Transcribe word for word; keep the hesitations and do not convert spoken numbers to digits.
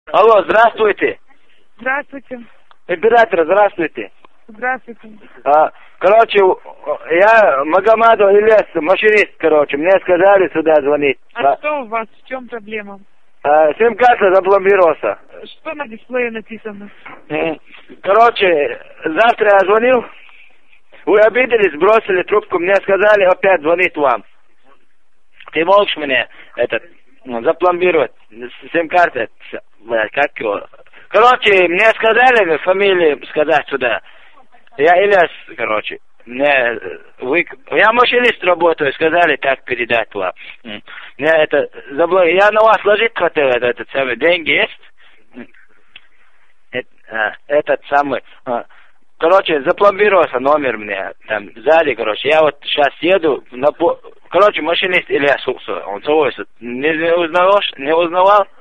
Алло, здравствуйте. Здравствуйте. Император, здравствуйте. Здравствуйте. А, короче, я Магомадов Ильяс, машинист, короче, мне сказали сюда звонить. А, а что у вас, в чем проблема? А, сим-карта запломбировался. Что на дисплее написано? Короче, завтра я звонил, вы обиделись, бросили трубку, мне сказали опять звонить вам. Ты можешь мне этот запломбировать сим-карты, как его? Короче, мне сказали фамилию сказать сюда. Я Ильяс, короче. Мне вы, я машинист работаю, сказали так передать вам. Мне это забло... Я на вас ложить хотел, этот, этот самый, деньги есть? Это, этот самый. Короче, запломбировался номер мне там сзади, короче. Я вот сейчас еду на... Короче, машинист Ильяс, он свой, не узнавал, не узнавал?